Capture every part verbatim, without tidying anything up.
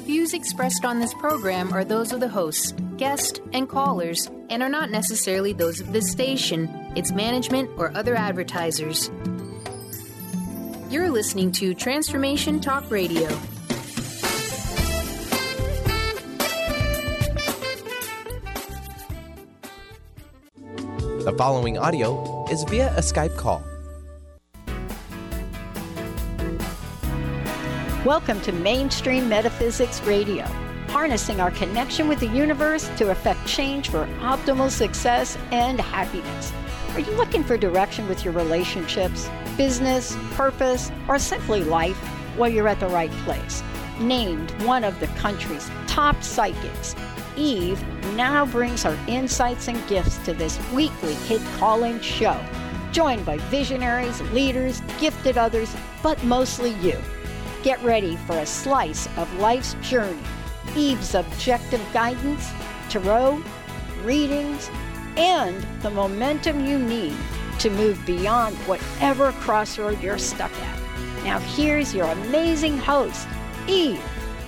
Views expressed on this program are those of the hosts, guests, and callers, and are not necessarily those of this station, its management, or other advertisers. You're listening to Transformation Talk Radio. The following audio is via a Skype call. Welcome to Mainstream Metaphysics Radio, harnessing our connection with the universe to effect change for optimal success and happiness. Are you looking for direction with your relationships, business, purpose, or simply life? Well, you're at the right place. Named one of the country's top psychics, Eve now brings her insights and gifts to this weekly hit calling show, joined by visionaries, leaders, gifted others, but mostly you. Get ready for a slice of life's journey, Eve's objective guidance, tarot, readings, and the momentum you need to move beyond whatever crossroad you're stuck at. Now here's your amazing host, Eve.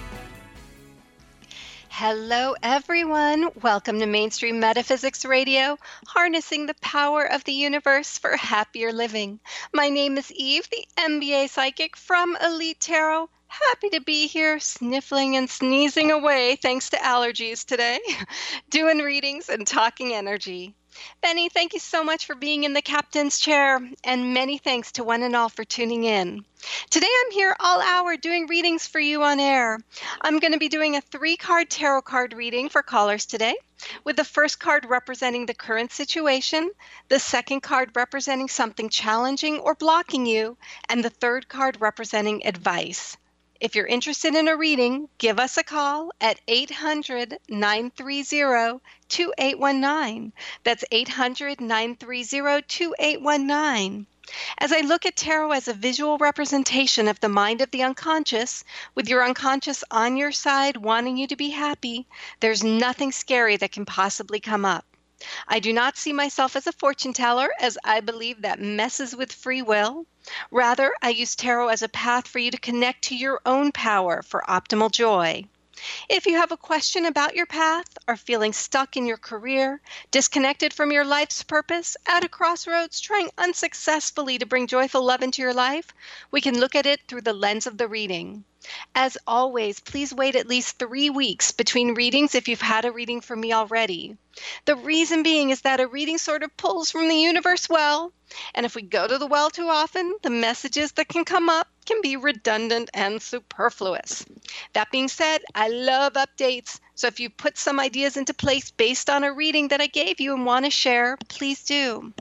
Hello, everyone. Welcome to Mainstream Metaphysics Radio, harnessing the power of the universe for happier living. My name is Eve, the M B A psychic from Elite Tarot. Happy to be here, sniffling and sneezing away thanks to allergies today, doing readings and talking energy. Benny, thank you so much for being in the captain's chair, and many thanks to one and all for tuning in. Today I'm here all hour doing readings for you on air. I'm going to be doing a three-card tarot card reading for callers today, with the first card representing the current situation, the second card representing something challenging or blocking you, and the third card representing advice. If you're interested in a reading, give us a call at eight hundred, nine three zero, two eight one nine. That's eight hundred, nine three zero, two eight one nine. As I look at tarot as a visual representation of the mind of the unconscious, with your unconscious on your side wanting you to be happy, there's nothing scary that can possibly come up. I do not see myself as a fortune teller, as I believe that messes with free will. Rather, I use tarot as a path for you to connect to your own power for optimal joy. If you have a question about your path, are feeling stuck in your career, disconnected from your life's purpose, at a crossroads, trying unsuccessfully to bring joyful love into your life, we can look at it through the lens of the reading. As always, please wait at least three weeks between readings if you've had a reading from me already. The reason being is that a reading sort of pulls from the universe well, and if we go to the well too often, the messages that can come up can be redundant and superfluous. That being said, I love updates, so if you put some ideas into place based on a reading that I gave you and want to share, please do.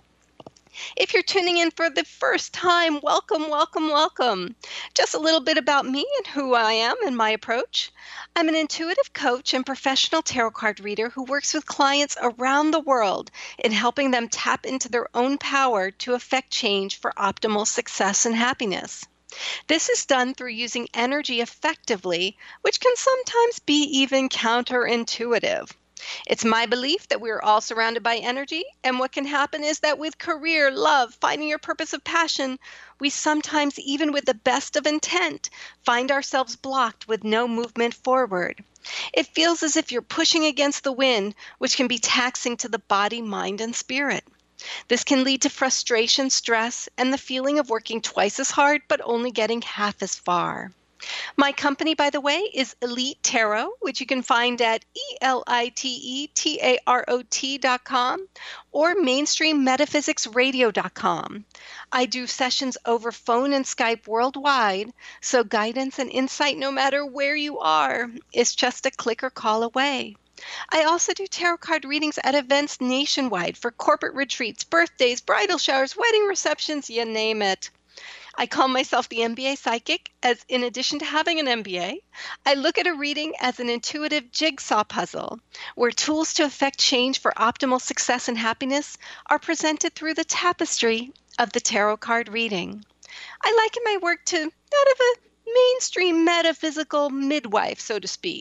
If you're tuning in for the first time, welcome, welcome, welcome. Just a little bit about me and who I am and my approach. I'm an intuitive coach and professional tarot card reader who works with clients around the world in helping them tap into their own power to affect change for optimal success and happiness. This is done through using energy effectively, which can sometimes be even counterintuitive. It's my belief that we are all surrounded by energy, and what can happen is that with career, love, finding your purpose of passion, we sometimes, even with the best of intent, find ourselves blocked with no movement forward. It feels as if you're pushing against the wind, which can be taxing to the body, mind, and spirit. This can lead to frustration, stress, and the feeling of working twice as hard but only getting half as far. My company, by the way, is Elite Tarot, which you can find at E L I T E T A R O T dot com or mainstream metaphysics radio dot com. I do sessions over phone and Skype worldwide, so guidance and insight no matter where you are is just a click or call away. I also do tarot card readings at events nationwide for corporate retreats, birthdays, bridal showers, wedding receptions, you name it. I call myself the M B A psychic, as in addition to having an M B A, I look at a reading as an intuitive jigsaw puzzle, where tools to effect change for optimal success and happiness are presented through the tapestry of the tarot card reading. I liken my work to that of a mainstream metaphysical midwife, so to speak.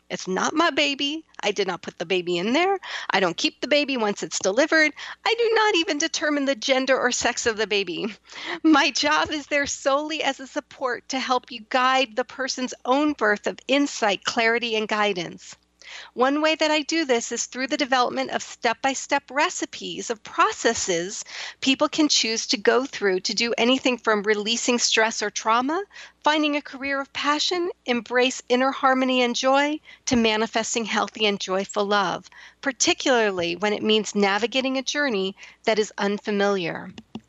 It's not my baby. I did not put the baby in there. I don't keep the baby once it's delivered. I do not even determine the gender or sex of the baby. My job is there solely as a support to help you guide the person's own birth of insight, clarity, and guidance. One way that I do this is through the development of step-by-step recipes of processes people can choose to go through to do anything from releasing stress or trauma, finding a career of passion, embrace inner harmony and joy, to manifesting healthy and joyful love, particularly when it means navigating a journey that is unfamiliar.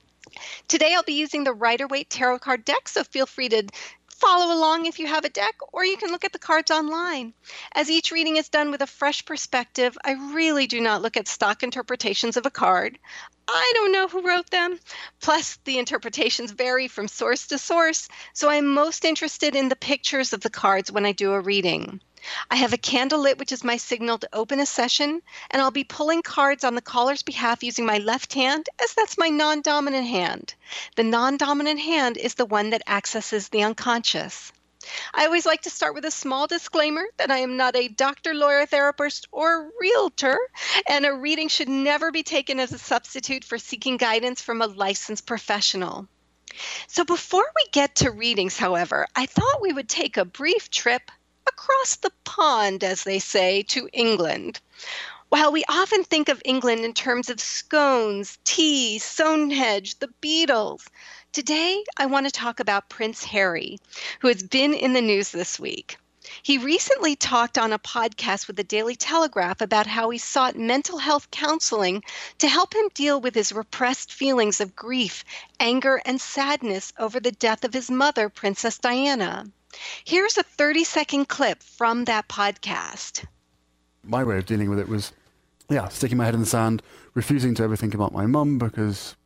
Today I'll be using the Rider-Waite Tarot card deck, so feel free to follow along if you have a deck, or you can look at the cards online. As each reading is done with a fresh perspective, I really do not look at stock interpretations of a card. I don't know who wrote them. Plus, the interpretations vary from source to source, so I'm most interested in the pictures of the cards when I do a reading. I have a candle lit, which is my signal to open a session, and I'll be pulling cards on the caller's behalf using my left hand, as that's my non-dominant hand. The non-dominant hand is the one that accesses the unconscious. I always like to start with a small disclaimer that I am not a doctor, lawyer, therapist, or realtor, and a reading should never be taken as a substitute for seeking guidance from a licensed professional. So before we get to readings, however, I thought we would take a brief trip across the pond, as they say, to England. While we often think of England in terms of scones, tea, Stonehenge, the Beatles, today I want to talk about Prince Harry, who has been in the news this week. He recently talked on a podcast with the Daily Telegraph about how he sought mental health counseling to help him deal with his repressed feelings of grief, anger, and sadness over the death of his mother, Princess Diana. Here's a thirty-second clip from that podcast. My way of dealing with it was, yeah, sticking my head in the sand, refusing to ever think about my mum, because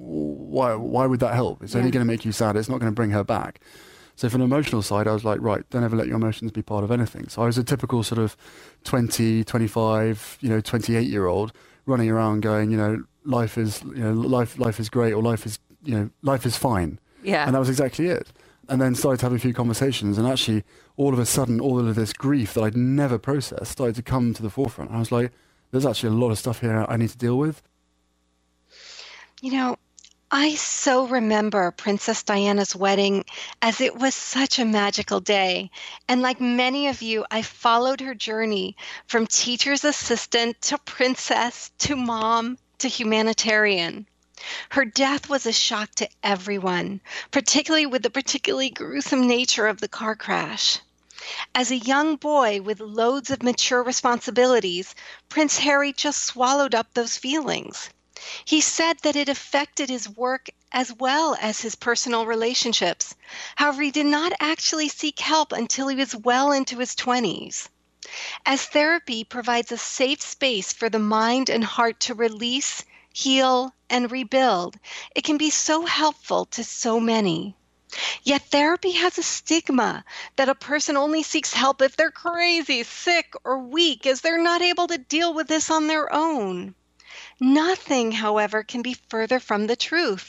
why why would that help? It's yeah. only going to make you sad. It's not going to bring her back. So from an emotional side, I was like, right, don't ever let your emotions be part of anything. So I was a typical sort of twenty, twenty-five, you know, twenty-eight-year-old running around going, you know, life is, you know, life life is great, or life is, you know, life is fine. Yeah. And that was exactly it. And then started to have a few conversations, and actually, all of a sudden, all of this grief that I'd never processed started to come to the forefront. And I was like, there's actually a lot of stuff here I need to deal with. You know, I so remember Princess Diana's wedding, as it was such a magical day. And like many of you, I followed her journey from teacher's assistant to princess to mom to humanitarian. Her death was a shock to everyone, particularly with the particularly gruesome nature of the car crash. As a young boy with loads of mature responsibilities, Prince Harry just swallowed up those feelings. He said that it affected his work as well as his personal relationships. However, he did not actually seek help until he was well into his twenties. As therapy provides a safe space for the mind and heart to release, heal, and rebuild, it can be so helpful to so many. Yet therapy has a stigma that a person only seeks help if they're crazy, sick, or weak, as they're not able to deal with this on their own. Nothing, however, can be further from the truth.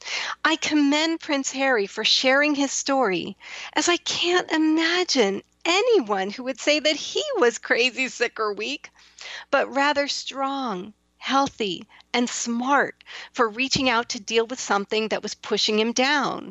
I commend Prince Harry for sharing his story, as I can't imagine anyone who would say that he was crazy, sick, or weak, but rather strong, healthy, and smart for reaching out to deal with something that was pushing him down.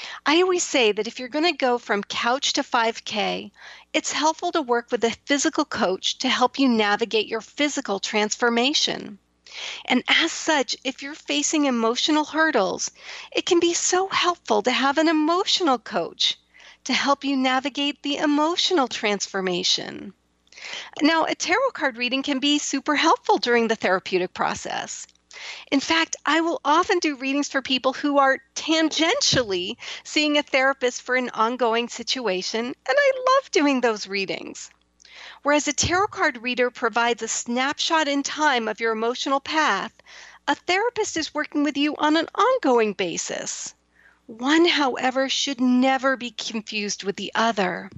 I always say that if you're going to go from couch to five K, it's helpful to work with a physical coach to help you navigate your physical transformation. And as such, if you're facing emotional hurdles, it can be so helpful to have an emotional coach to help you navigate the emotional transformation. Now, a tarot card reading can be super helpful during the therapeutic process. In fact, I will often do readings for people who are tangentially seeing a therapist for an ongoing situation, and I love doing those readings. Whereas a tarot card reader provides a snapshot in time of your emotional path, a therapist is working with you on an ongoing basis. One, however, should never be confused with the other.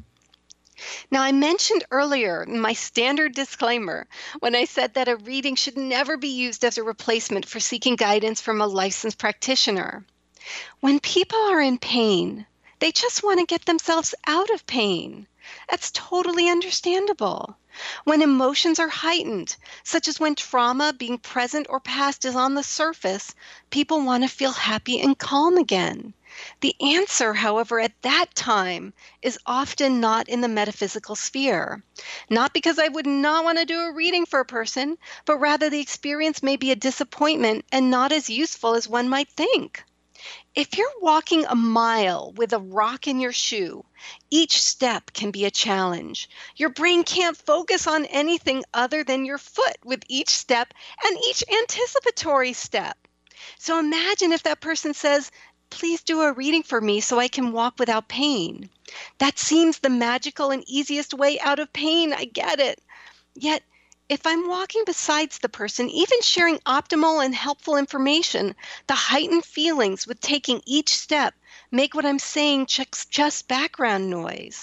Now, I mentioned earlier my standard disclaimer when I said that a reading should never be used as a replacement for seeking guidance from a licensed practitioner. When people are in pain, they just want to get themselves out of pain. That's totally understandable. When emotions are heightened, such as when trauma, being present or past, is on the surface, people want to feel happy and calm again. The answer, however, at that time is often not in the metaphysical sphere. Not because I would not want to do a reading for a person, but rather the experience may be a disappointment and not as useful as one might think. If you're walking a mile with a rock in your shoe, each step can be a challenge. Your brain can't focus on anything other than your foot with each step and each anticipatory step. So imagine if that person says, "Please do a reading for me so I can walk without pain." That seems the magical and easiest way out of pain. I get it. Yet, if I'm walking beside the person, even sharing optimal and helpful information, the heightened feelings with taking each step make what I'm saying just background noise.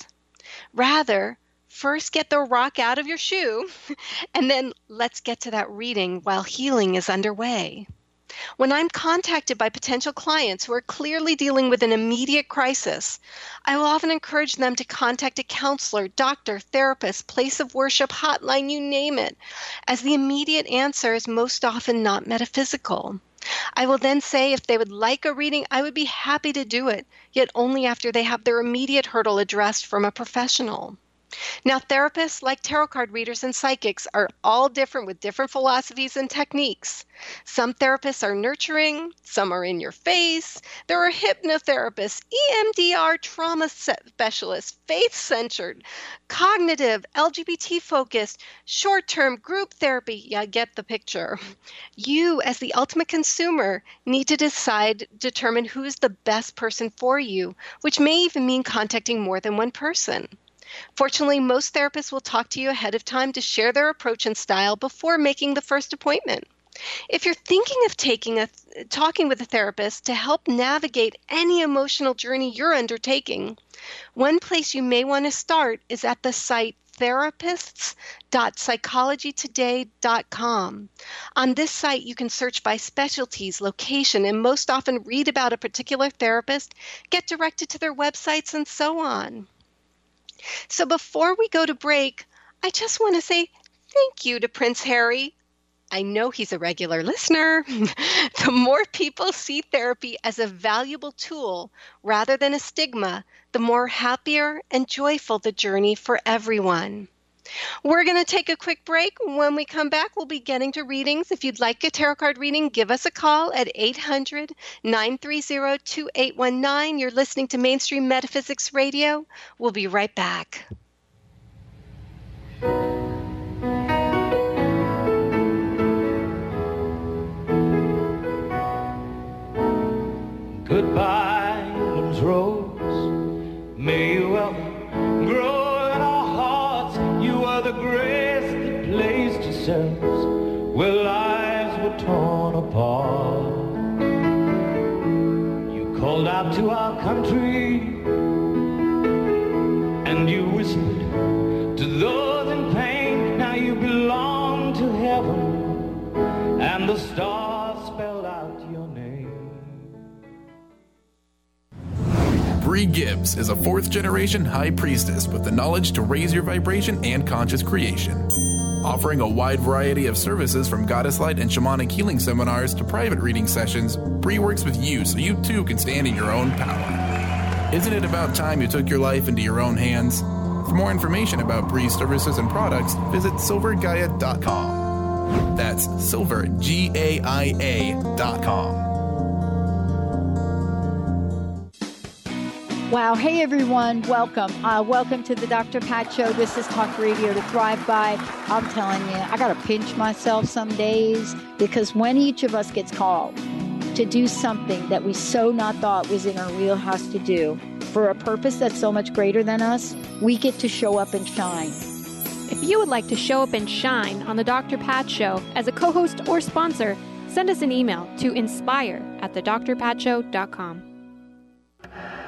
Rather, first get the rock out of your shoe, and then let's get to that reading while healing is underway. When I'm contacted by potential clients who are clearly dealing with an immediate crisis, I will often encourage them to contact a counselor, doctor, therapist, place of worship, hotline, you name it, as the immediate answer is most often not metaphysical. I will then say if they would like a reading, I would be happy to do it, yet only after they have their immediate hurdle addressed from a professional. Now, therapists, like tarot card readers and psychics, are all different with different philosophies and techniques. Some therapists are nurturing, some are in your face. There are hypnotherapists, E M D R trauma specialists, faith-centered, cognitive, L G B T-focused, short-term group therapy. Yeah, get the picture. You, as the ultimate consumer, need to decide, determine who is the best person for you, which may even mean contacting more than one person. Fortunately, most therapists will talk to you ahead of time to share their approach and style before making the first appointment. If you're thinking of taking a, talking with a therapist to help navigate any emotional journey you're undertaking, one place you may want to start is at the site therapists dot psychology today dot com. On this site, you can search by specialties, location, and most often read about a particular therapist, get directed to their websites, and so on. So before we go to break, I just want to say thank you to Prince Harry. I know he's a regular listener. The more people see therapy as a valuable tool rather than a stigma, the more happier and joyful the journey for everyone. We're going to take a quick break. When we come back, we'll be getting to readings. If you'd like a tarot card reading, give us a call at eight hundred, nine three zero, two eight one nine. You're listening to Mainstream Metaphysics Radio. We'll be right back. Goodbye, England's rose. May you ever grow in our hearts. You are the grace that placed yourselves where lives were torn apart. You called out to our country and you whispered to those in pain. Now you belong to heaven and the stars spelled out your name. Bree Gibbs is a fourth-generation high priestess with the knowledge to raise your vibration and conscious creation. Offering a wide variety of services from goddess light and shamanic healing seminars to private reading sessions, Bree works with you so you too can stand in your own power. Isn't it about time you took your life into your own hands? For more information about Bree's services and products, visit silver gaia dot com. That's silver, G A I A dot com. Wow. Hey, everyone. Welcome. Uh, welcome to the Doctor Pat Show. This is Talk Radio to Thrive By. I'm telling you, I got to pinch myself some days because when each of us gets called to do something that we so not thought was in our wheelhouse to do for a purpose that's so much greater than us, we get to show up and shine. If you would like to show up and shine on the Doctor Pat Show as a co-host or sponsor, send us an email to inspire at the dr pat show dot com.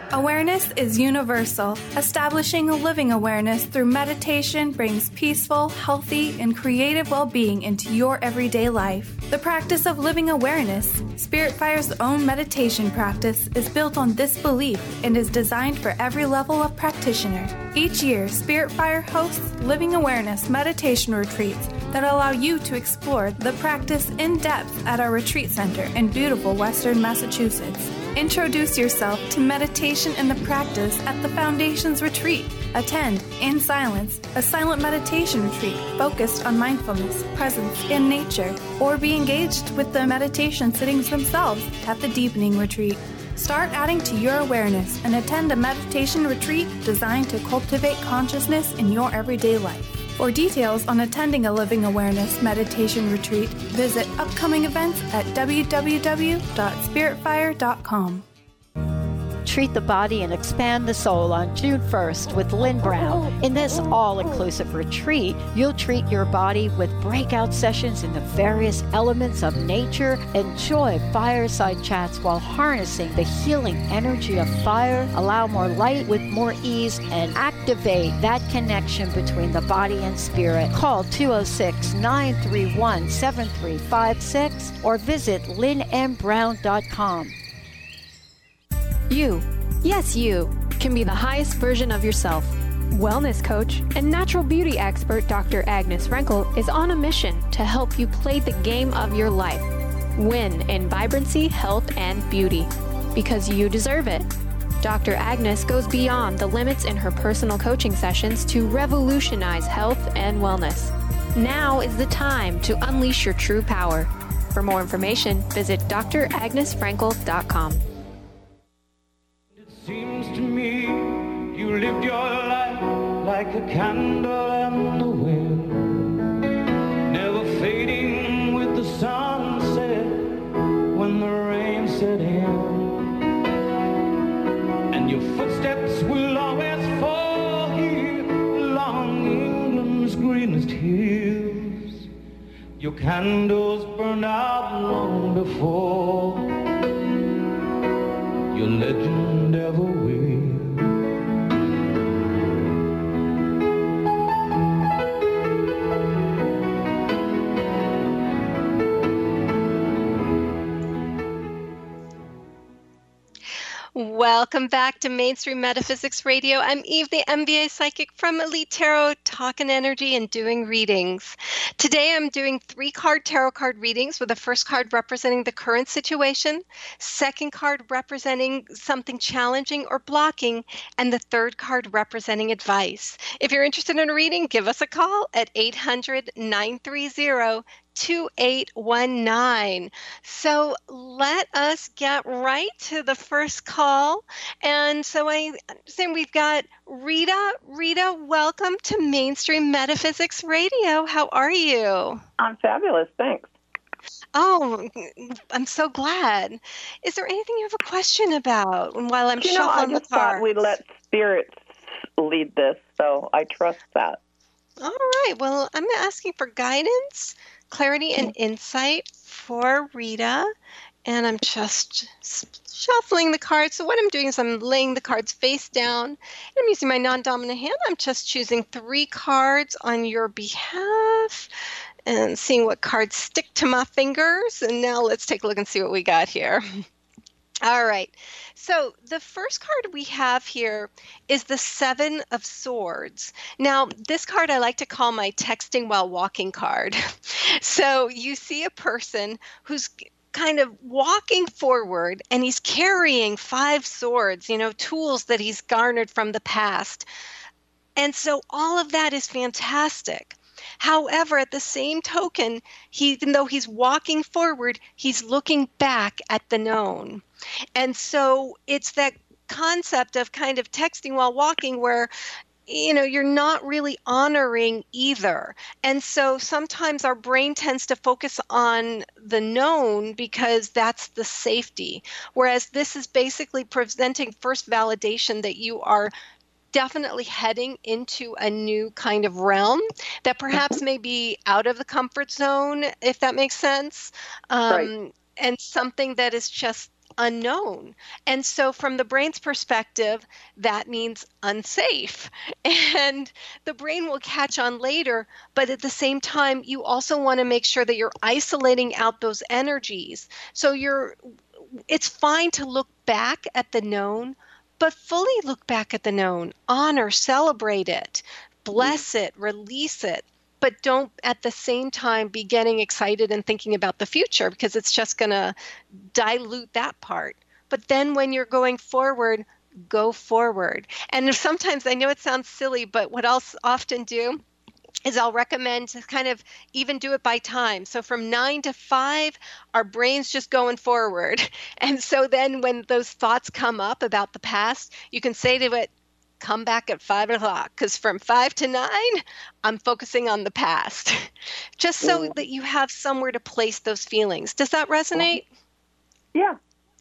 Awareness is universal. Establishing a living awareness through meditation brings peaceful, healthy, and creative well-being into your everyday life. The practice of living awareness, Spiritfire's own meditation practice, is built on this belief and is designed for every level of practitioner. Each year, Spiritfire hosts living awareness meditation retreats that allow you to explore the practice in depth at our retreat center in beautiful Western Massachusetts. Introduce yourself to meditation and the practice at the Foundation's retreat. Attend, in silence, a silent meditation retreat focused on mindfulness, presence, and nature, or be engaged with the meditation sittings themselves at the Deepening Retreat. Start adding to your awareness and attend a meditation retreat designed to cultivate consciousness in your everyday life. For details on attending a Living Awareness meditation retreat, visit upcoming events at w w w dot spiritfire dot com. Treat the Body and Expand the Soul on June first with Lynn Brown. In this all-inclusive retreat, you'll treat your body with breakout sessions in the various elements of nature. Enjoy fireside chats while harnessing the healing energy of fire. Allow more light with more ease and activate that connection between the body and spirit. Call two oh six, nine three one, seven three five six or visit lynn m brown dot com. You, yes you, can be the highest version of yourself. Wellness coach and natural beauty expert Doctor Agnes Frenkel is on a mission to help you play the game of your life. Win in vibrancy, health, and beauty. Because you deserve it. Doctor Agnes goes beyond the limits in her personal coaching sessions to revolutionize health and wellness. Now is the time to unleash your true power. For more information, visit d r agnes frenkel dot com. Seems to me you lived your life like a candle in the wind, never fading with the sunset when the rain set in, and your footsteps will always fall here along England's greenest hills. Your candles burned out long before your legend ever will. Welcome back to Mainstream Metaphysics Radio. I'm Eve, the M B A Psychic from Elite Tarot, talking energy and doing readings. Today I'm doing three card tarot card readings with the first card representing the current situation, second card representing something challenging or blocking, and the third card representing advice. If you're interested in a reading, give us a call at eight hundred, nine three zero, two eight one nine. So let us get right to the first call. And so I understand we've got Rita. Rita, welcome to Mainstream Metaphysics Radio. How are you? I'm fabulous, thanks. Oh, I'm so glad. Is there anything you have a question about while I'm you know, shuffling I just the cards? thought we'd let spirits lead this, so I trust that. All right. Well, I'm asking for guidance, clarity, and insight for Rita. And I'm just shuffling the cards. So what I'm doing is I'm laying the cards face down. I'm using my non-dominant hand. I'm just choosing three cards on your behalf and seeing what cards stick to my fingers. And now let's take a look and see what we got here. All right. So the first card we have here is the Seven of Swords. Now, this card I like to call my texting while walking card. So you see a person who's kind of walking forward and he's carrying five swords, you know, tools that he's garnered from the past. And so all of that is fantastic. However, at the same token, he, even though he's walking forward, he's looking back at the known. And so it's that concept of kind of texting while walking where, you know, you're not really honoring either. And so sometimes our brain tends to focus on the known because that's the safety. Whereas this is basically presenting first validation that you are definitely heading into a new kind of realm that perhaps may be out of the comfort zone, if that makes sense. Um, right. And something that is just unknown. And so from the brain's perspective, that means unsafe. And the brain will catch on later, but at the same time, you also want to make sure that you're isolating out those energies. So you're it's fine to look back at the known, but fully look back at the known, honor, celebrate it, bless it, release it. But don't at the same time be getting excited and thinking about the future, because it's just going to dilute that part. But then when you're going forward, go forward. And sometimes, I know it sounds silly, but what I'll often do is I'll recommend to kind of even do it by time. So from nine to five, our brain's just going forward. And so then when those thoughts come up about the past, you can say to it, come back at five o'clock, because from five to nine, I'm focusing on the past, just so yeah. that you have somewhere to place those feelings. Does that resonate? Yeah.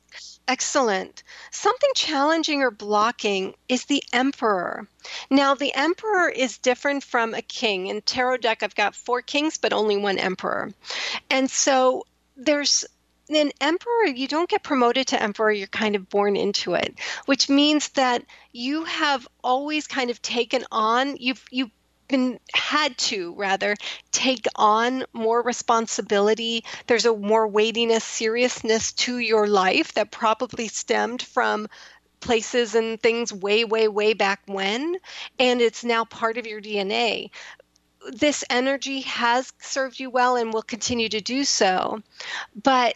Excellent. Something challenging or blocking is the Emperor. Now, the Emperor is different from a king. In Tarot deck, I've got four kings, but only one Emperor. And so there's an Emperor, you don't get promoted to Emperor, you're kind of born into it, which means that you have always kind of taken on, you've you've been had to rather take on more responsibility. There's a more weightiness, seriousness to your life that probably stemmed from places and things way, way, way back when, and it's now part of your D N A. This energy has served you well and will continue to do so, but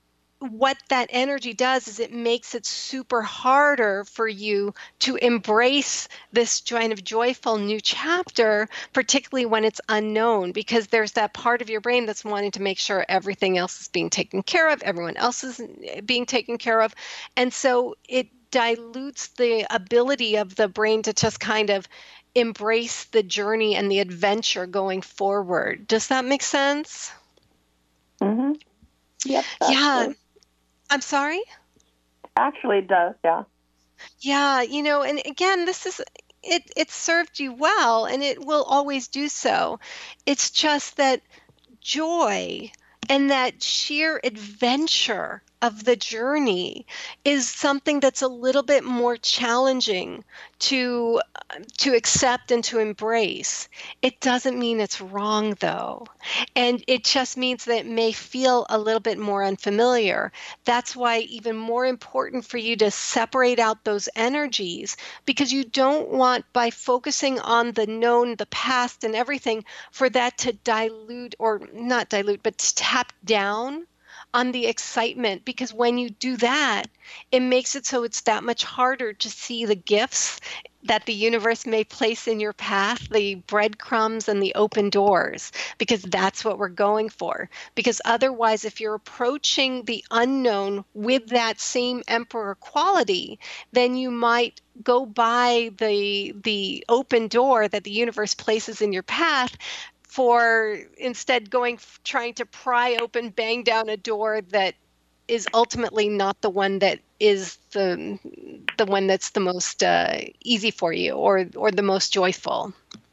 what that energy does is it makes it super harder for you to embrace this kind of joyful new chapter, particularly when it's unknown, because there's that part of your brain that's wanting to make sure everything else is being taken care of, everyone else is being taken care of. And so it dilutes the ability of the brain to just kind of embrace the journey and the adventure going forward. Does that make sense? Mm-hmm. Yep. Yeah. I'm sorry? Actually, it does, yeah. Yeah, you know, and again, this is, it, it served you well, and it will always do so. It's just that joy and that sheer adventure of the journey is something that's a little bit more challenging to to accept and to embrace. It doesn't mean it's wrong, though. And it just means that it may feel a little bit more unfamiliar. That's why even more important for you to separate out those energies, because you don't want, by focusing on the known, the past and everything, for that to dilute, or not dilute, but to tap down on the excitement, because when you do that, it makes it so it's that much harder to see the gifts that the universe may place in your path, the breadcrumbs and the open doors, because that's what we're going for. Because otherwise, if you're approaching the unknown with that same Emperor quality, then you might go by the the open door that the universe places in your path, for instead going, trying to pry open, bang down a door that is ultimately not the one that is the the one that's the most uh, easy for you, or or the most joyful.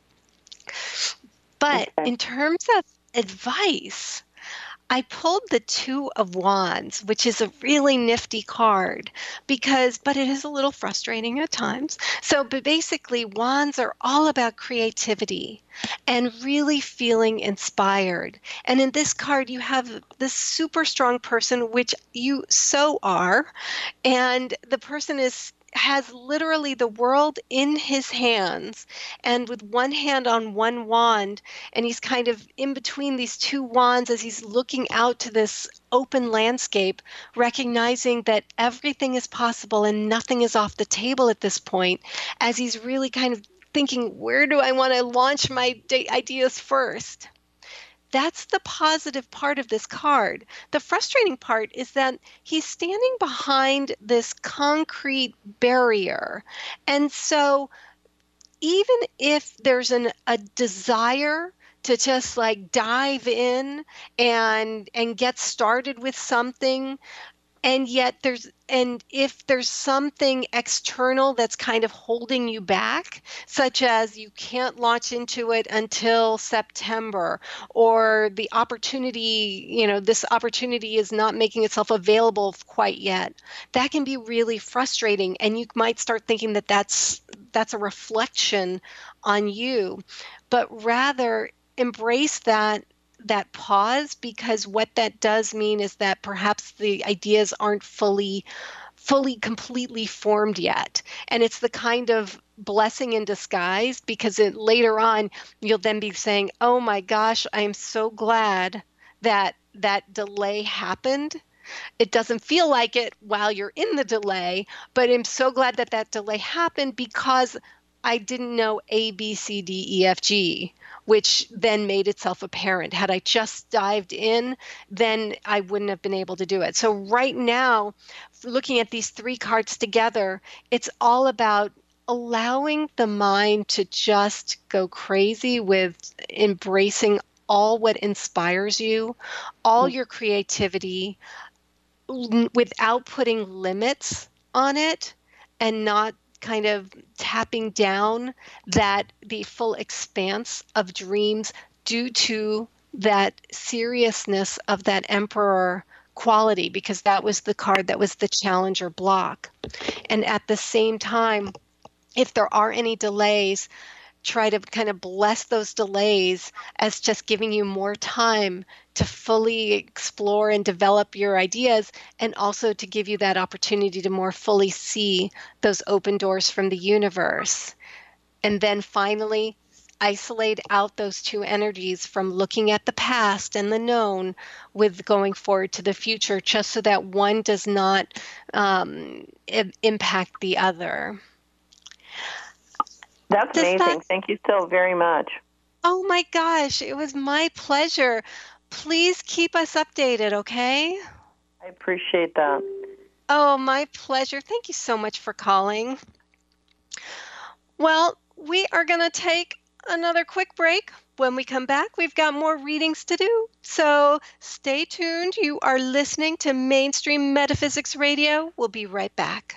But okay. In terms of advice, I pulled the Two of Wands, which is a really nifty card, because, but it is a little frustrating at times. So, but basically, wands are all about creativity and really feeling inspired. And in this card, you have this super strong person, which you so are, and the person is has literally the world in his hands, and with one hand on one wand, and he's kind of in between these two wands as he's looking out to this open landscape, recognizing that everything is possible and nothing is off the table at this point, as he's really kind of thinking, where do I want to launch my ideas first? That's the positive part of this card. The frustrating part is that he's standing behind this concrete barrier. And so even if there's an, a desire to just like dive in and and get started with something, And yet there's, and if there's something external that's kind of holding you back, such as you can't launch into it until September, or the opportunity, you know, this opportunity is not making itself available quite yet, that can be really frustrating. And you might start thinking that that's, that's a reflection on you, but rather embrace that that pause, because what that does mean is that perhaps the ideas aren't fully fully completely formed yet. And it's the kind of blessing in disguise, because it, later on you'll then be saying, oh my gosh, I am so glad that that delay happened. It doesn't feel like it while you're in the delay, but I'm so glad that that delay happened because I didn't know A, B, C, D, E, F, G, which then made itself apparent. Had I just dived in, then I wouldn't have been able to do it. So right now, looking at these three cards together, it's all about allowing the mind to just go crazy with embracing all what inspires you, all your creativity, without putting limits on it, and not kind of tapping down that the full expanse of dreams due to that seriousness of that emperor quality, because that was the card that was the challenger block. And at the same time, if there are any delays, try to kind of bless those delays as just giving you more time to fully explore and develop your ideas, and also to give you that opportunity to more fully see those open doors from the universe. And then finally, isolate out those two energies from looking at the past and the known with going forward to the future, just so that one does not um, I- impact the other. That's Does amazing. that... Thank you so very much. Oh my gosh, it was my pleasure. Please keep us updated, okay? I appreciate that. Oh, my pleasure. Thank you so much for calling. Well, we are going to take another quick break. When we come back, we've got more readings to do. So stay tuned. You are listening to Mainstream Metaphysics Radio. We'll be right back.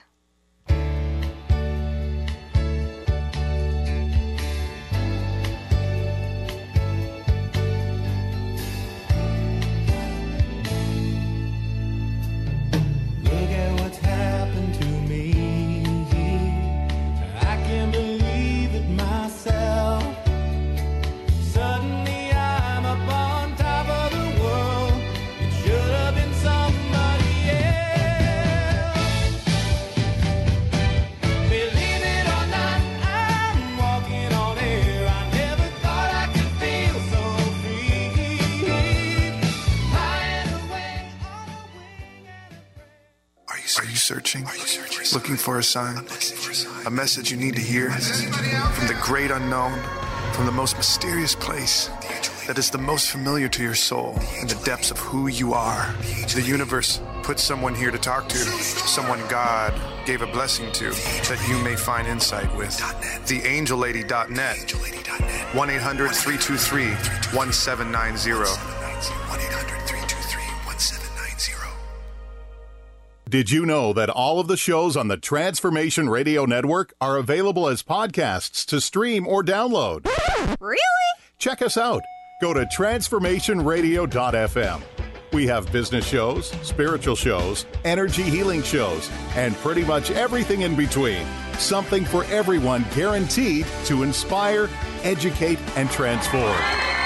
Searching, looking for a sign, a message you need to hear from the great unknown, from the most mysterious place that is the most familiar to your soul in the depths of who you are. The universe put someone here to talk to, someone God gave a blessing to, that you may find insight with. the angel lady dot net, one eight hundred three two three one seven nine zero. Did you know that all of the shows on the Transformation Radio Network are available as podcasts to stream or download? Really? Check us out. Go to transformation radio dot f m. We have business shows, spiritual shows, energy healing shows, and pretty much everything in between. Something for everyone, guaranteed to inspire, educate, and transform.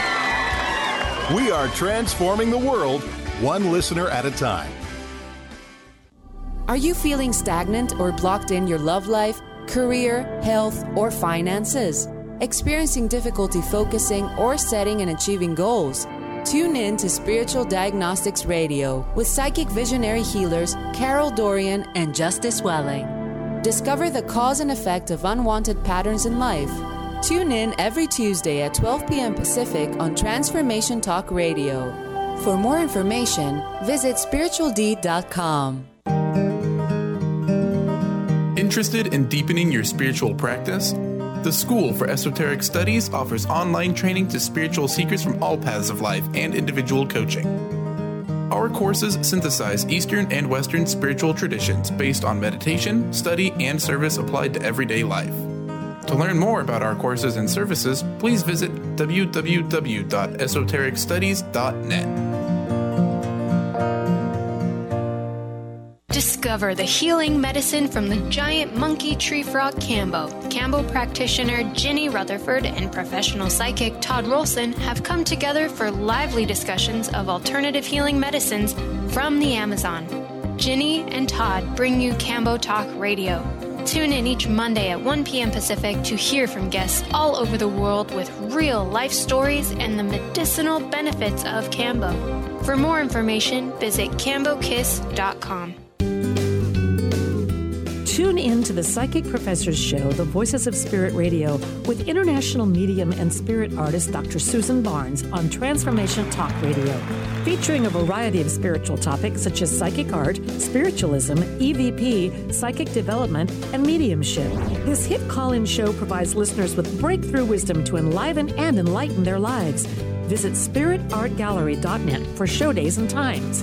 We are transforming the world, one listener at a time. Are you feeling stagnant or blocked in your love life, career, health, or finances? Experiencing difficulty focusing or setting and achieving goals? Tune in to Spiritual Diagnostics Radio with psychic visionary healers Carol Dorian and Justice Welling. Discover the cause and effect of unwanted patterns in life. Tune in every Tuesday at twelve p.m. Pacific on Transformation Talk Radio. For more information, visit spiritual d dot com. Interested in deepening your spiritual practice? The School for Esoteric Studies offers online training to spiritual seekers from all paths of life and individual coaching. Our courses synthesize Eastern and Western spiritual traditions based on meditation, study, and service applied to everyday life. To learn more about our courses and services, please visit w w w dot esoteric studies dot net. Discover the healing medicine from the giant monkey tree frog Kambo. Kambo practitioner Ginny Rutherford and professional psychic Todd Rolson have come together for lively discussions of alternative healing medicines from the Amazon. Ginny and Todd bring you Kambo Talk Radio. Tune in each Monday at one p.m. Pacific to hear from guests all over the world with real life stories and the medicinal benefits of Kambo. For more information, visit kambo kiss dot com. Tune in to the Psychic Professors Show, The Voices of Spirit Radio, with international medium and spirit artist Doctor Susan Barnes on Transformation Talk Radio, featuring a variety of spiritual topics such as psychic art, spiritualism, E V P, psychic development, and mediumship. This hit call-in show provides listeners with breakthrough wisdom to enliven and enlighten their lives. Visit spirit art gallery dot net for show days and times.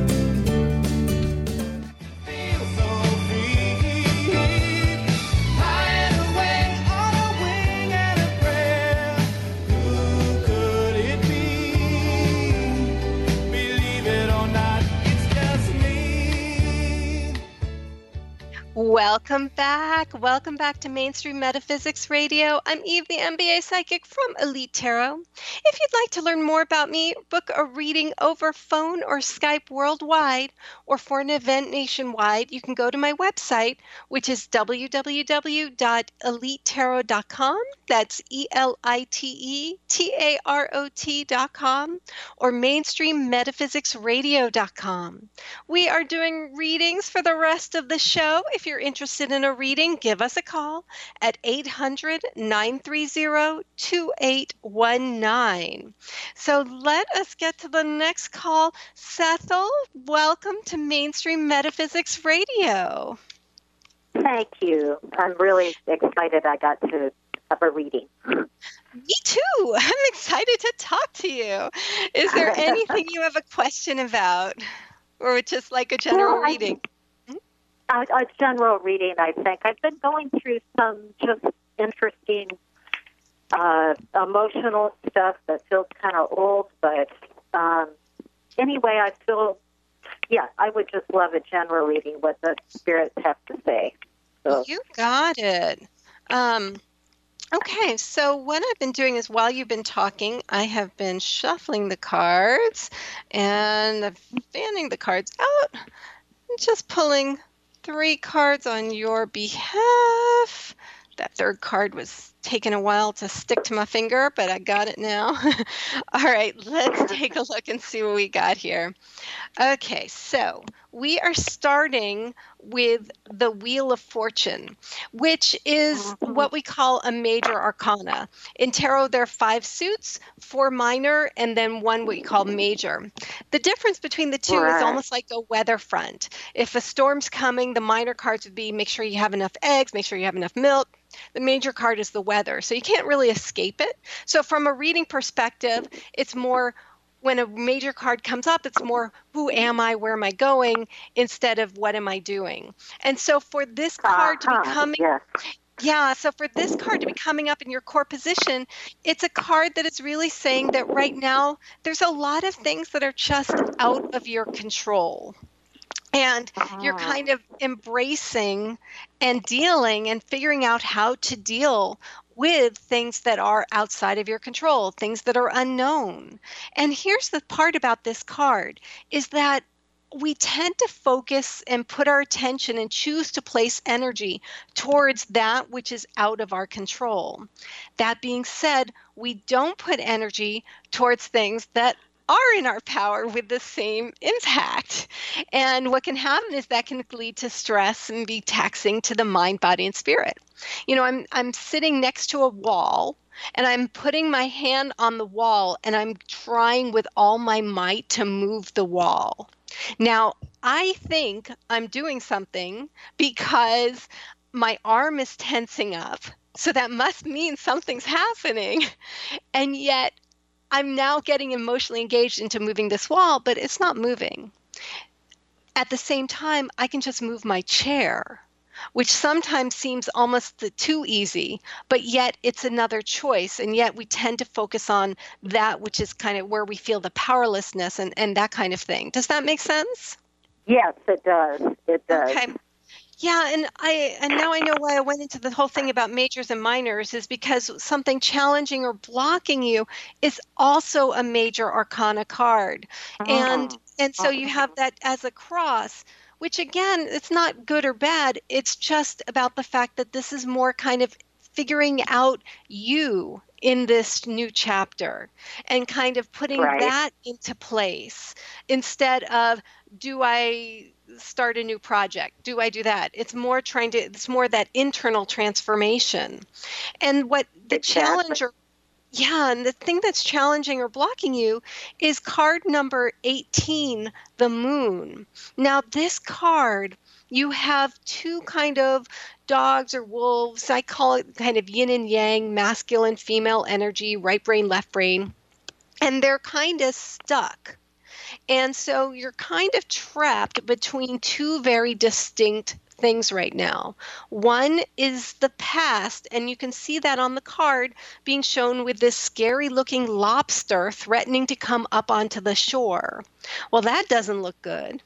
Welcome back. Welcome back to Mainstream Metaphysics Radio. I'm Eve, the M B A Psychic from Elite Tarot. If you'd like to learn more about me, book a reading over phone or Skype worldwide, or for an event nationwide, you can go to my website, which is w w w dot elite tarot dot com. That's E L I T E T A R O T dot com, or mainstream metaphysics radio dot com. We are doing readings for the rest of the show. If you're interested in a reading, give us a call at eight hundred, nine three zero, two eight one nine. So let us get to the next call. Cecil, welcome to Mainstream Metaphysics Radio. Thank you. I'm really excited I got to have a reading. Me too. I'm excited to talk to you. Is there anything you have a question about? Or just like a general well, reading? A, a general reading, I think. I've been going through some just interesting uh, emotional stuff that feels kind of old, but um, anyway, I feel, yeah, I would just love a general reading, what the spirits have to say. So. You got it. Um, okay, so what I've been doing is while you've been talking, I have been shuffling the cards and fanning the cards out and just pulling three cards on your behalf. That third card was taking a while to stick to my finger, but I got it now. All right, let's take a look and see what we got here. Okay, so we are starting with the Wheel of Fortune, which is what we call a major arcana. In tarot, there are five suits, four minor, and then one what we call major. The difference between the two right. is almost like a weather front. If a storm's coming, the minor cards would be make sure you have enough eggs, make sure you have enough milk. The major card is the weather, so you can't really escape it. So from a reading perspective, it's more when a major card comes up, it's more who am I, where am I going, instead of what am I doing. And so for this card to be coming, yeah. yeah, so for this card to be coming up in your core position, it's a card that is really saying that right now there's a lot of things that are just out of your control. And you're kind of embracing and dealing and figuring out how to deal with things that are outside of your control, things that are unknown. And here's the part about this card is that we tend to focus and put our attention and choose to place energy towards that which is out of our control. That being said, we don't put energy towards things that are in our power with the same impact. And what can happen is that can lead to stress and be taxing to the mind, body, and spirit. You know, I'm I'm sitting next to a wall and I'm putting my hand on the wall and I'm trying with all my might to move the wall. Now, I think I'm doing something because my arm is tensing up. So that must mean something's happening. And yet I'm now getting emotionally engaged into moving this wall, but it's not moving. At the same time, I can just move my chair, which sometimes seems almost too easy, but yet it's another choice. And yet we tend to focus on that, which is kind of where we feel the powerlessness and, and that kind of thing. Does that make sense? Yes, it does. It does. Okay. Yeah, and I and now I know why I went into the whole thing about majors and minors is because something challenging or blocking you is also a major arcana card. Mm-hmm. And and so you have that as a cross, which again, it's not good or bad. It's just about the fact that this is more kind of figuring out you in this new chapter and kind of putting right. that into place instead of, do I start a new project? Do I do that? It's more trying to, it's more that internal transformation. And what the exactly. challenge or Yeah, and the thing that's challenging or blocking you is card number eighteen, the moon. Now, this card, you have two kind of dogs or wolves. I call it kind of yin and yang, masculine, female energy, right brain, left brain. And they're kind of stuck. And so you're kind of trapped between two very distinct things right now. One is the past, and you can see that on the card being shown with this scary looking lobster threatening to come up onto the shore. Well, that doesn't look good.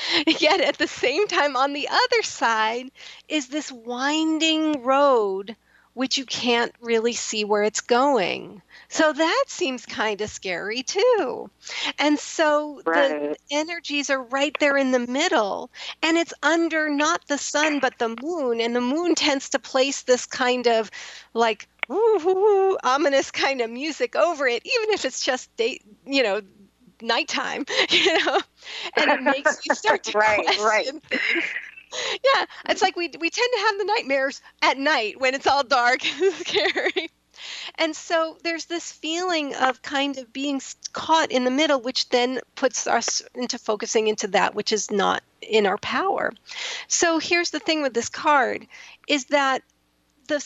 Yet at the same time, on the other side is this winding road which you can't really see where it's going. So that seems kind of scary too. And so right. the energies are right there in the middle, and it's under not the sun but the moon, and the moon tends to place this kind of like woo, woo, woo, ominous kind of music over it, even if it's just day, you know, nighttime, you know, and it makes you start to right, question right. things. Yeah, it's like we we tend to have the nightmares at night when it's all dark and scary. And so there's this feeling of kind of being caught in the middle, which then puts us into focusing into that which is not in our power. So here's the thing with this card is that the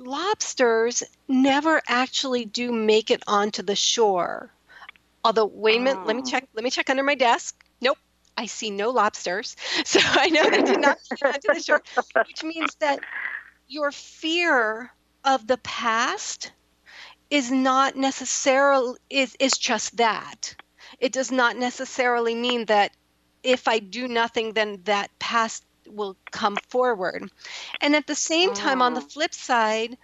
lobsters never actually do make it onto the shore. Although, wait a minute, oh. let me check. Let me check under my desk. Nope. I see no lobsters, so I know they did not make it onto the shore, which means that your fear of the past is not necessarily, is, is just that. It does not necessarily mean that if I do nothing, then that past will come forward. And at the same time, on the flip side,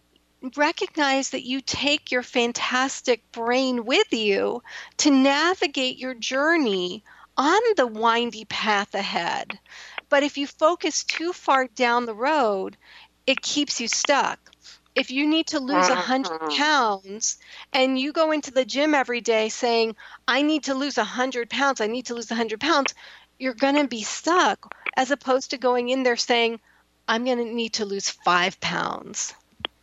recognize that you take your fantastic brain with you to navigate your journey on the windy path ahead. But if you focus too far down the road, it keeps you stuck. If you need to lose one hundred pounds and you go into the gym every day saying, I need to lose one hundred pounds, I need to lose one hundred pounds, you're going to be stuck, as opposed to going in there saying, I'm going to need to lose five pounds.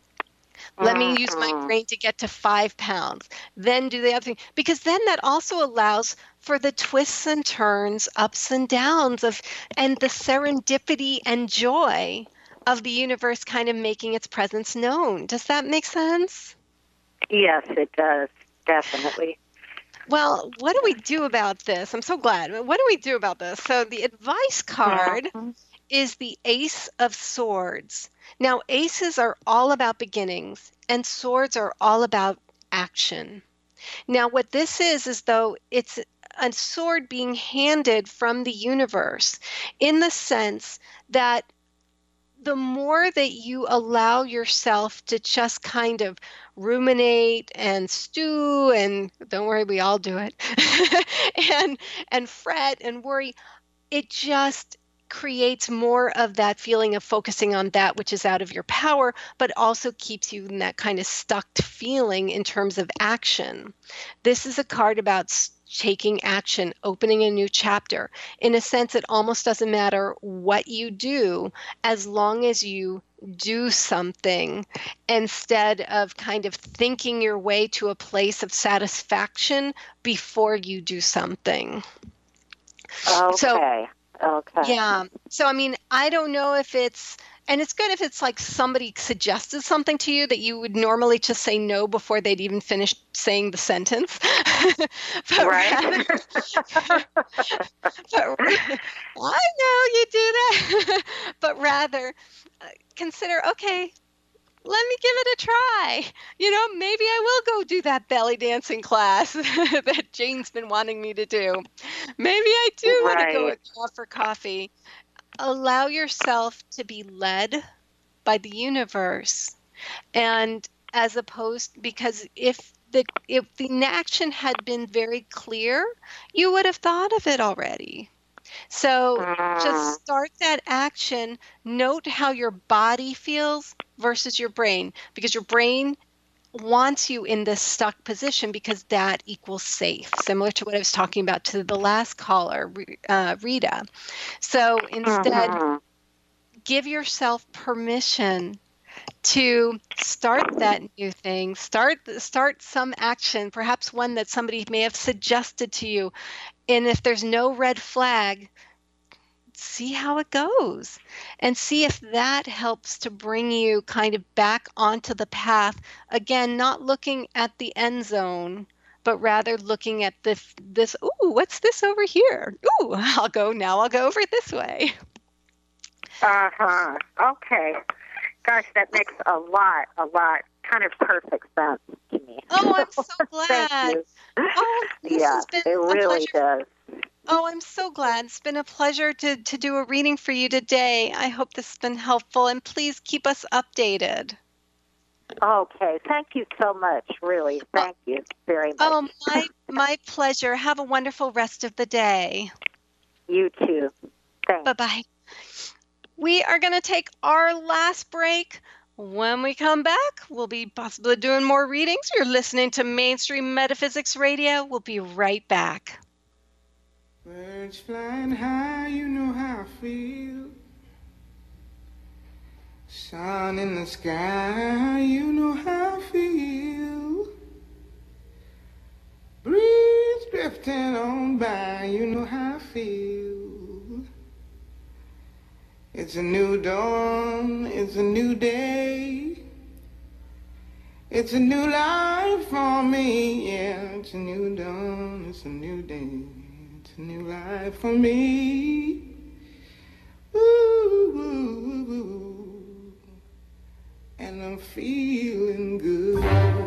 Let me use my brain to get to five pounds, then do the other thing. Because then that also allows for the twists and turns, ups and downs of, and the serendipity and joy of the universe kind of making its presence known. Does that make sense? Yes, it does. Definitely. Well, what do we do about this? I'm so glad. What do we do about this? So the advice card mm-hmm. is the Ace of Swords. Now, aces are all about beginnings, and swords are all about action. Now, what this is, is though it's a sword being handed from the universe in the sense that the more that you allow yourself to just kind of ruminate and stew, and don't worry, we all do it, and and fret and worry, it just creates more of that feeling of focusing on that which is out of your power, but also keeps you in that kind of stuck feeling in terms of action. This is a card about taking action, opening a new chapter. In a sense, it almost doesn't matter what you do as long as you do something instead of kind of thinking your way to a place of satisfaction before you do something. Okay. So, Okay. Yeah. So, I mean, I don't know if it's, and it's good if it's like somebody suggested something to you that you would normally just say no before they'd even finish saying the sentence. But right. Rather, but, I know you do that. But rather, uh, consider, okay, let me give it a try. You know, maybe I will go do that belly dancing class that Jane's been wanting me to do. Maybe I do right. want to go out for coffee. Allow yourself to be led by the universe. And as opposed, because if the if the action had been very clear, you would have thought of it already. So just start that action. Note how your body feels versus your brain, because your brain wants you in this stuck position because that equals safe, similar to what I was talking about to the last caller, uh, Rita. So instead, uh-huh. give yourself permission to start that new thing, start start some action, perhaps one that somebody may have suggested to you. And if there's no red flag, see how it goes and see if that helps to bring you kind of back onto the path. Again, not looking at the end zone, but rather looking at this, this, ooh, what's this over here? Ooh, I'll go now, I'll go over this way. Uh-huh. Okay. Gosh, that makes a lot, a lot, kind of perfect sense to me. Oh, I'm so glad. Thank you. Oh, this yeah, has been it really a pleasure. does. Oh, I'm so glad. It's been a pleasure to, to do a reading for you today. I hope this has been helpful, and please keep us updated. Okay. Thank you so much, really. Thank oh, you very much. Oh, my, my pleasure. Have a wonderful rest of the day. You too. Thanks. Bye-bye. We are going to take our last break. When we come back, we'll be possibly doing more readings. You're listening to Mainstream Metaphysics Radio. We'll be right back. Birds flying high, you know how I feel. Sun in the sky, you know how I feel. Breeze drifting on by, you know how I feel. It's a new dawn, it's a new day. It's a new life for me, yeah. It's a new dawn, it's a new day. It's a new life for me. Ooh, ooh, ooh, ooh. And I'm feeling good.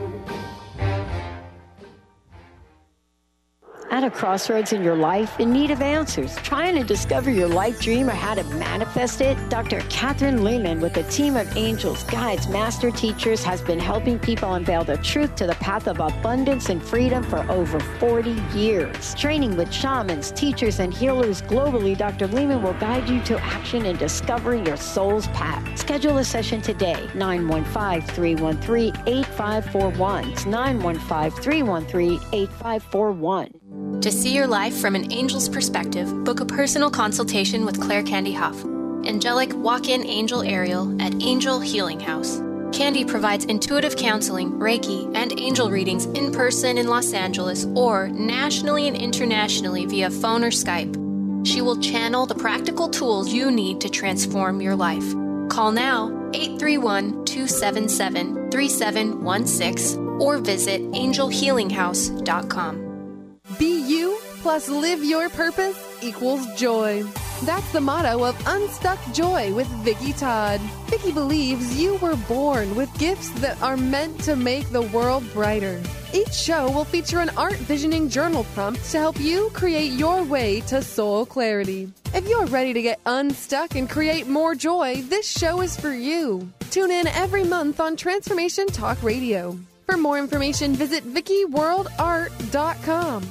At a crossroads in your life, in need of answers, trying to discover your life dream or how to manifest it, Doctor Catherine Lehman, with a team of angels, guides, master teachers, has been helping people unveil the truth to the path of abundance and freedom for over forty years. Training with shamans, teachers, and healers globally, Doctor Lehman will guide you to action in discovering your soul's path. Schedule a session today, nine one five, three one three, eight five four one. It's nine one five, three one three, eight five four one. To see your life from an angel's perspective, book a personal consultation with Claire Candy Huff, angelic walk-in angel Ariel at Angel Healing House. Candy provides intuitive counseling, Reiki, and angel readings in person in Los Angeles or nationally and internationally via phone or Skype. She will channel the practical tools you need to transform your life. Call now, eight three one, two seven seven, three seven one six, or visit angel healing house dot com. Be you plus live your purpose equals joy. That's the motto of Unstuck Joy with Vicki Todd. Vicki believes you were born with gifts that are meant to make the world brighter. Each show will feature an art visioning journal prompt to help you create your way to soul clarity. If you're ready to get unstuck and create more joy, this show is for you. Tune in every month on Transformation Talk Radio. For more information, visit vicki world art dot com.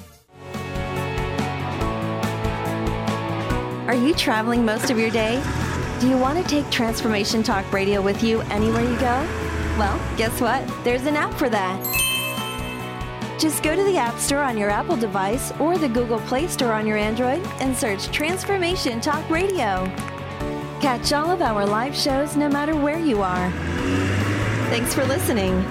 Are you traveling most of your day? Do you want to take Transformation Talk Radio with you anywhere you go? Well, guess what? There's an app for that. Just go to the App Store on your Apple device or the Google Play Store on your Android and search Transformation Talk Radio. Catch all of our live shows no matter where you are. Thanks for listening.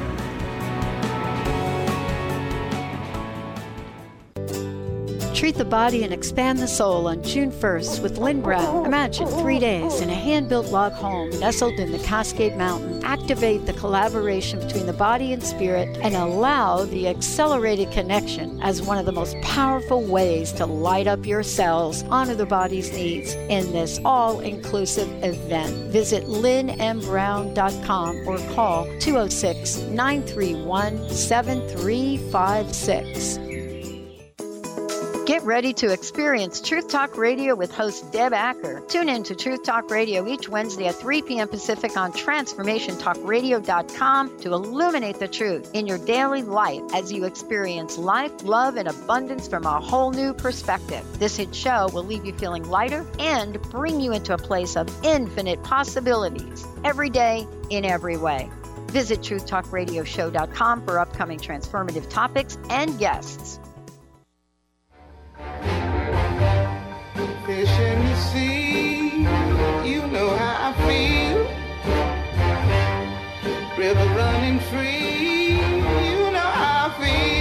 Treat the body and expand the soul on June first with Lynn Brown. Imagine three days in a hand-built log home nestled in the Cascade Mountain. Activate the collaboration between the body and spirit and allow the accelerated connection as one of the most powerful ways to light up your cells, honor the body's needs in this all-inclusive event. Visit lynn m brown dot com or call two oh six, nine three one, seven three five six. Get ready to experience Truth Talk Radio with host Deb Acker. Tune in to Truth Talk Radio each Wednesday at three p.m. Pacific on transformation talk radio dot com to illuminate the truth in your daily life as you experience life, love, and abundance from a whole new perspective. This hit show will leave you feeling lighter and bring you into a place of infinite possibilities every day in every way. Visit truth talk radio show dot com for upcoming transformative topics and guests. Fish in the sea, you know how I feel. River running free, you know how I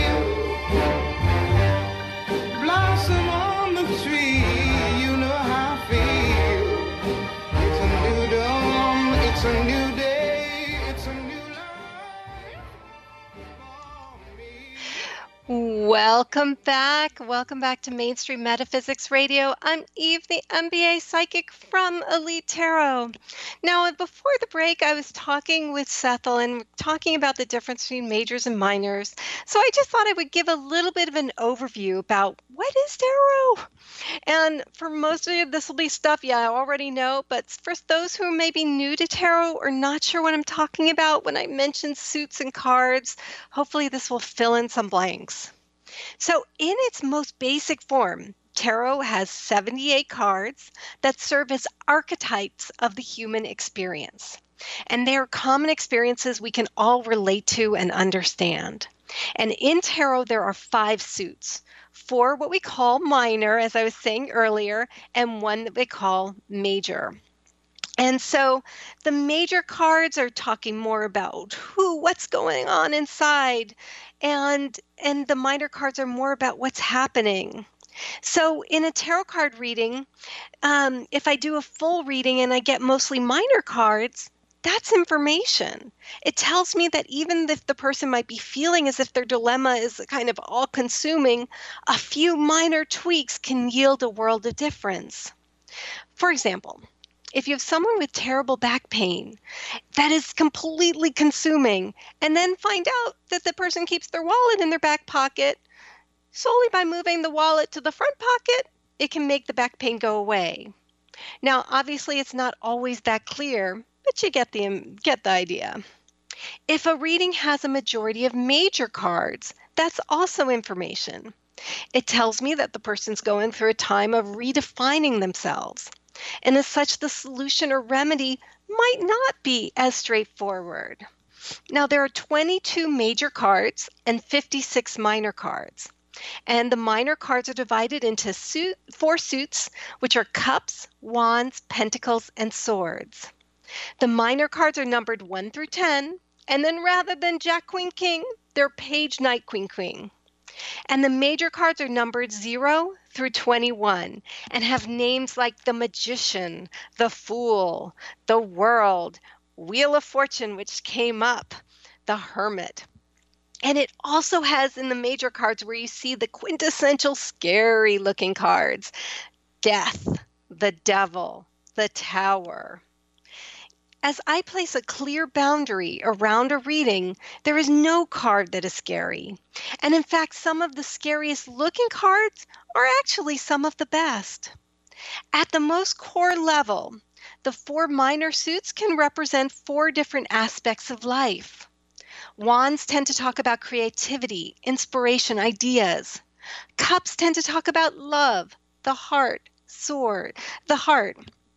feel. Blossom on the tree, you know how I feel. It's a new dawn, it's a new day, it's a new Welcome back. Welcome back to Mainstream Metaphysics Radio. I'm Eve, the M B A psychic from Elite Tarot. Now, before the break, I was talking with Sethel and talking about the difference between majors and minors. So I just thought I would give a little bit of an overview about what is tarot. And for most of you, this will be stuff you already know. But for those who may be new to tarot or not sure what I'm talking about when I mention suits and cards, hopefully this will fill in some blanks. So in its most basic form, tarot has seventy-eight cards that serve as archetypes of the human experience. And they are common experiences we can all relate to and understand. And in tarot, there are five suits. Four what we call minor, as I was saying earlier, and one that we call major. And so the major cards are talking more about who, what's going on inside, and and the minor cards are more about what's happening. So in a tarot card reading, um, if I do a full reading and I get mostly minor cards, that's information. It tells me that even if the person might be feeling as if their dilemma is kind of all-consuming, a few minor tweaks can yield a world of difference. For example, if you have someone with terrible back pain that is completely consuming, and then find out that the person keeps their wallet in their back pocket, solely by moving the wallet to the front pocket, it can make the back pain go away. Now, obviously, it's not always that clear, but you get the, get the idea. If a reading has a majority of major cards, that's also information. It tells me that the person's going through a time of redefining themselves. And as such, the solution or remedy might not be as straightforward. Now, there are twenty-two major cards and fifty-six minor cards. And the minor cards are divided into suit, four suits, which are cups, wands, pentacles, and swords. The minor cards are numbered one through ten, and then rather than Jack, Queen, King, they're Page, Knight, Queen, Queen. And the major cards are numbered zero through twenty-one and have names like the Magician, the Fool, the World, Wheel of Fortune, which came up, the Hermit. And it also has in the major cards where you see the quintessential scary looking cards, Death, the Devil, the Tower. As I place a clear boundary around a reading, there is no card that is scary. And in fact, some of the scariest looking cards are actually some of the best. At the most core level, the four minor suits can represent four different aspects of life. Wands tend to talk about creativity, inspiration, ideas. Cups tend to talk about love, the heart, sword, the heart.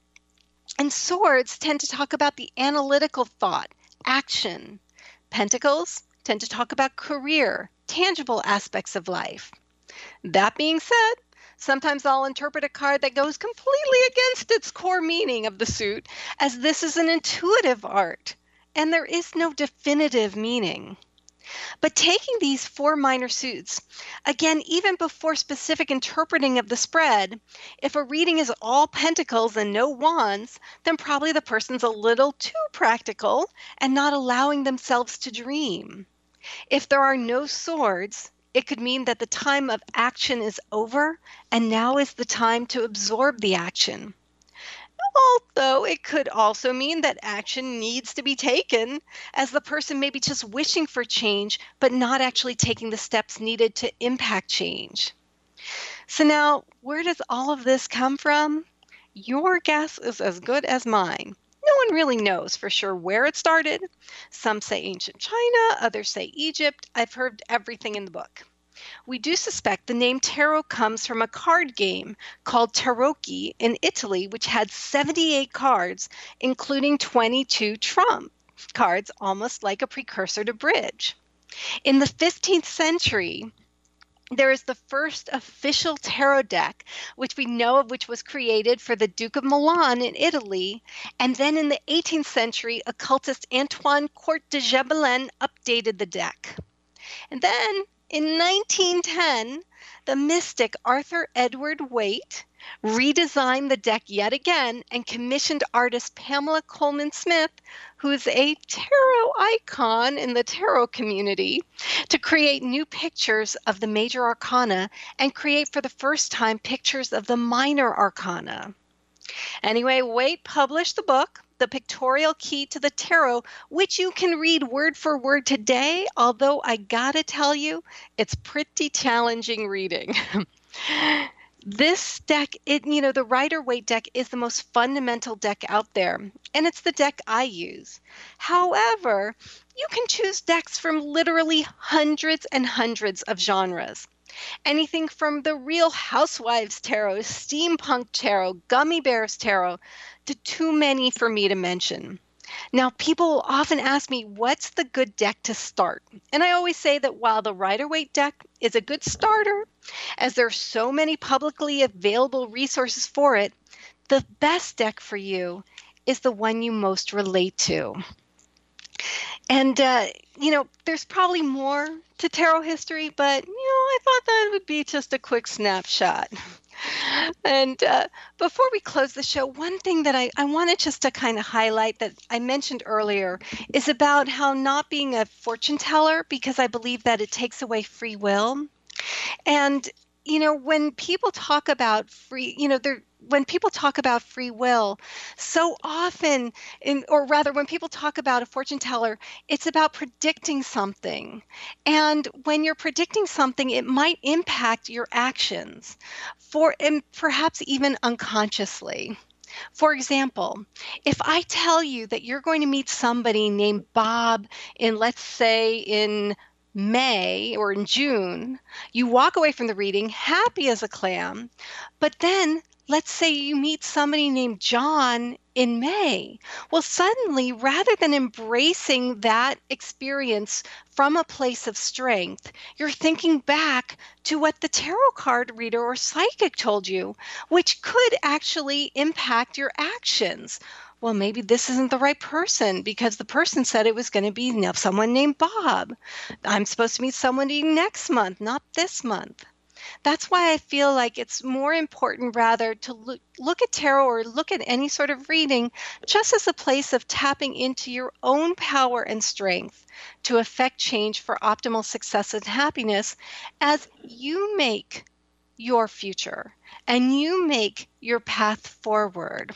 And swords tend to talk about the analytical thought, action. Pentacles tend to talk about career, tangible aspects of life. That being said, sometimes I'll interpret a card that goes completely against its core meaning of the suit, as this is an intuitive art, and there is no definitive meaning. But taking these four minor suits, again, even before specific interpreting of the spread, if a reading is all pentacles and no wands, then probably the person's a little too practical and not allowing themselves to dream. If there are no swords, it could mean that the time of action is over and now is the time to absorb the action. Although it could also mean that action needs to be taken, as the person may be just wishing for change, but not actually taking the steps needed to impact change. So now, where does all of this come from? Your guess is as good as mine. No one really knows for sure where it started. Some say ancient China, others say Egypt. I've heard everything in the book. We do suspect the name tarot comes from a card game called Tarocchi in Italy, which had seventy-eight cards, including twenty-two trump cards, almost like a precursor to bridge. In the fifteenth century, there is the first official tarot deck, which we know of, which was created for the Duke of Milan in Italy. And then in the eighteenth century, occultist Antoine Court de Gébelin updated the deck. And then in nineteen ten, the mystic Arthur Edward Waite redesigned the deck yet again and commissioned artist Pamela Coleman Smith, who is a tarot icon in the tarot community, to create new pictures of the major arcana and create for the first time pictures of the minor arcana. Anyway, Waite published the book, The Pictorial Key to the Tarot, which you can read word for word today, although I gotta tell you, it's pretty challenging reading. This deck, it, you know, the Rider-Waite deck is the most fundamental deck out there, and it's the deck I use. However, you can choose decks from literally hundreds and hundreds of genres. Anything from the Real Housewives Tarot, Steampunk Tarot, Gummy Bears Tarot, to too many for me to mention. Now, people often ask me, what's the good deck to start? And I always say that while the Rider-Waite deck is a good starter, as there are so many publicly available resources for it, the best deck for you is the one you most relate to. And, uh, you know, there's probably more to tarot history, but, you know, I thought that would be just a quick snapshot. And uh, before we close the show, one thing that I, I wanted just to kind of highlight that I mentioned earlier is about how not being a fortune teller, because I believe that it takes away free will. And, you know, when people talk about free, you know, they're when people talk about free will, so often, in, or rather when people talk about a fortune teller, it's about predicting something. And when you're predicting something, it might impact your actions, for and perhaps even unconsciously. For example, if I tell you that you're going to meet somebody named Bob in, let's say, in May or in June, you walk away from the reading happy as a clam, but then let's say you meet somebody named John in May. Well, suddenly, rather than embracing that experience from a place of strength, you're thinking back to what the tarot card reader or psychic told you, which could actually impact your actions. Well, maybe this isn't the right person because the person said it was going to be, you know, someone named Bob. I'm supposed to meet somebody next month, not this month. That's why I feel like it's more important rather to look, look at tarot or look at any sort of reading just as a place of tapping into your own power and strength to affect change for optimal success and happiness as you make your future and you make your path forward.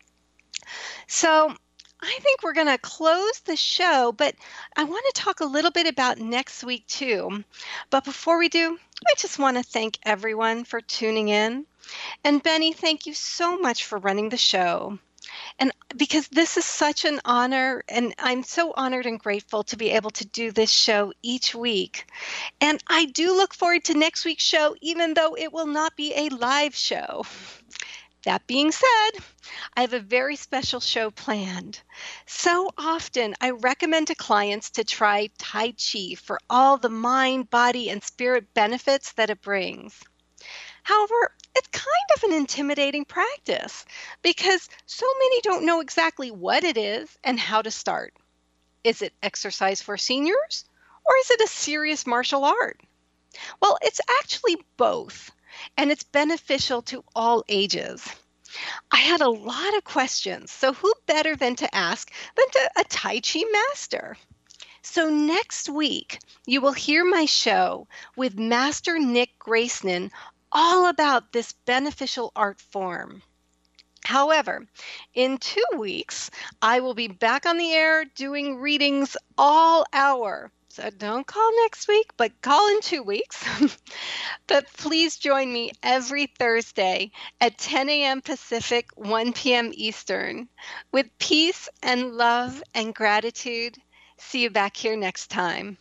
So I think we're going to close the show, but I want to talk a little bit about next week too. But before we do, I just want to thank everyone for tuning in. And Benny, thank you so much for running the show. And because this is such an honor, and I'm so honored and grateful to be able to do this show each week. And I do look forward to next week's show, even though it will not be a live show. That being said, I have a very special show planned. So often, I recommend to clients to try Tai Chi for all the mind, body, and spirit benefits that it brings. However, it's kind of an intimidating practice because so many don't know exactly what it is and how to start. Is it exercise for seniors? Or is it a serious martial art? Well, it's actually both, and it's beneficial to all ages. I had a lot of questions, so who better than to ask than to a Tai Chi master? So next week, you will hear my show with Master Nick Gracenon all about this beneficial art form. However, in two weeks, I will be back on the air doing readings all hour. So don't call next week, but call in two weeks. But please join me every Thursday at ten a.m. Pacific, one p.m. Eastern. With peace and love and gratitude, see you back here next time.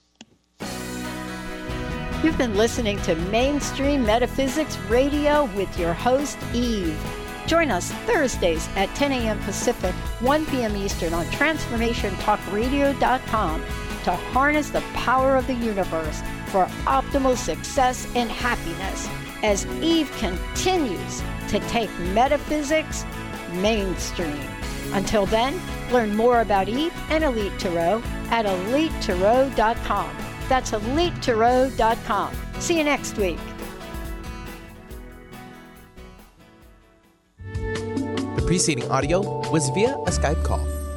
You've been listening to Mainstream Metaphysics Radio with your host, Eve. Join us Thursdays at ten a.m. Pacific, one p.m. Eastern on transformation talk radio dot com to harness the power of the universe for optimal success and happiness as Eve continues to take metaphysics mainstream. Until then, learn more about Eve and Elite Tarot at elite tarot dot com. That's elite tarot dot com. See you next week. The preceding audio was via a Skype call.